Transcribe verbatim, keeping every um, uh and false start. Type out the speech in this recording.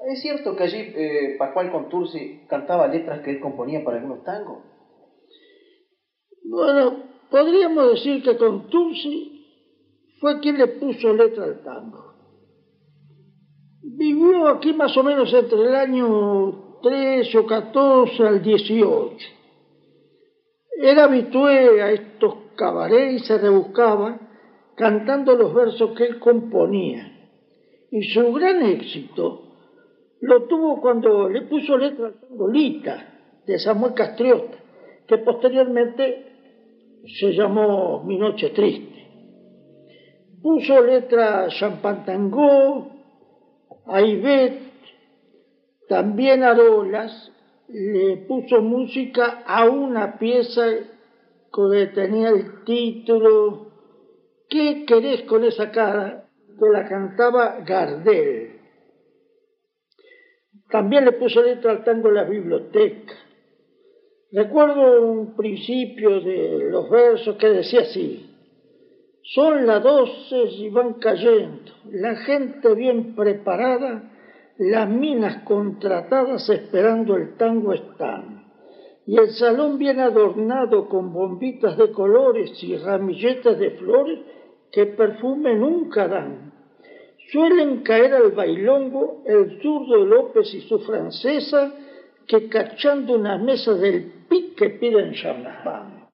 ¿Es cierto que allí eh, Pascual Contursi cantaba letras que él componía para algunos tangos? Bueno, podríamos decir que Contursi fue quien le puso letra al tango. Vivió aquí más o menos entre el año trece o catorce al dieciocho. Era habitué a estos cabarets y se rebuscaba cantando los versos que él componía. Y su gran éxito lo tuvo cuando le puso letra al tango Lita, de Samuel Castriota, que posteriormente se llamó Mi Noche Triste. Puso letra a Champagne Tango, a Ivette, también a Arolas, le puso música a una pieza que tenía el título ¿Qué querés con esa cara?, que la cantaba Gardel. También le puso letra al tango La Biblioteca. Recuerdo un principio de los versos que decía así: son las doce y van cayendo, la gente bien preparada, las minas contratadas esperando el tango están, y el salón bien adornado con bombitas de colores y ramilletes de flores que perfume nunca dan. Suelen caer al bailongo el zurdo López y su francesa, que cachando una mesa del pique piden champán.